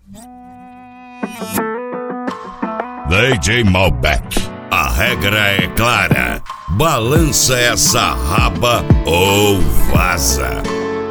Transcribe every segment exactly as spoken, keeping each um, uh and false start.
D J Malbec, a regra é clara: balança essa raba ou vaza.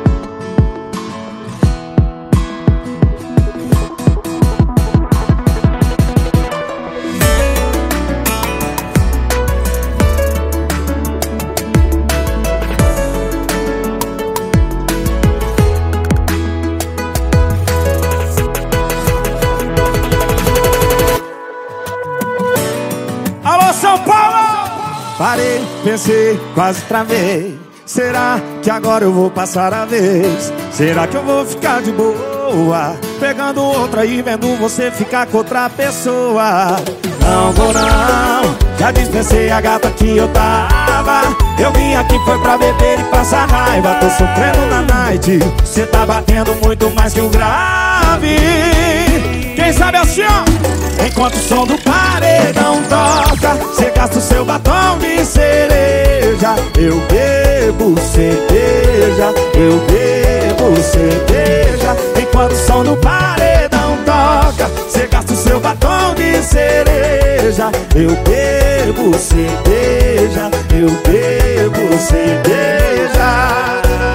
Parei, pensei, quase travei. Será que agora eu vou passar a vez? Será que eu vou ficar de boa, pegando outra e vendo você ficar com outra pessoa? Não vou não, já dispensei a gata que eu tava. Eu vim aqui foi pra beber e passar raiva. Tô sofrendo na night, cê tá batendo muito mais que o grave. Quem sabe assim, ó? Enquanto o som do paredão toca, cê gasta o seu batom de cereja. Eu bebo cerveja, eu bebo cerveja. Enquanto o som do paredão toca, cê gasta o seu batom de cereja. Eu bebo cerveja, eu bebo cerveja.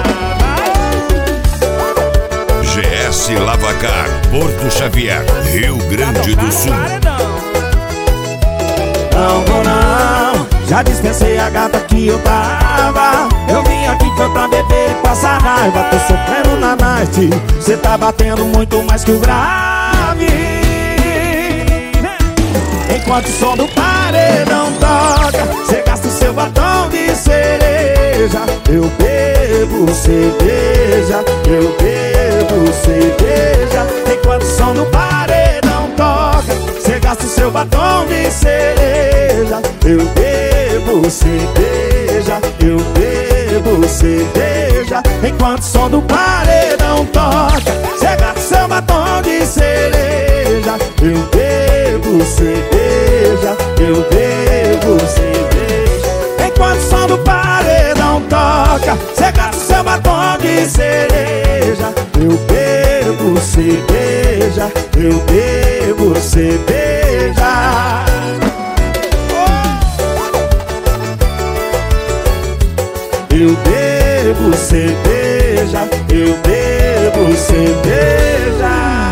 G S Lavacar, Porto Xavier, Rio Grande do Sul. Não vou não, já dispensei a gata que eu tava. Eu vim aqui foi pra beber e passar raiva. Tô sofrendo na night, cê tá batendo muito mais que o grave. Enquanto o som do paredão toca, cê gasta o seu batom de cereja. Eu bebo cerveja, eu bebo cerveja. Enquanto o som do paredão toca, cê gasta o seu batom de cereja. Eu bebo cerveja, eu bebo cerveja. Enquanto o som do paredão toca, cê gasta o seu batom de cereja. Eu bebo cerveja, eu bebo cerveja. Enquanto o som do paredão toca, cê gasta o seu batom de cereja. Eu bebo cerveja, eu bebo cerveja. Eu bebo cerveja, eu bebo cerveja.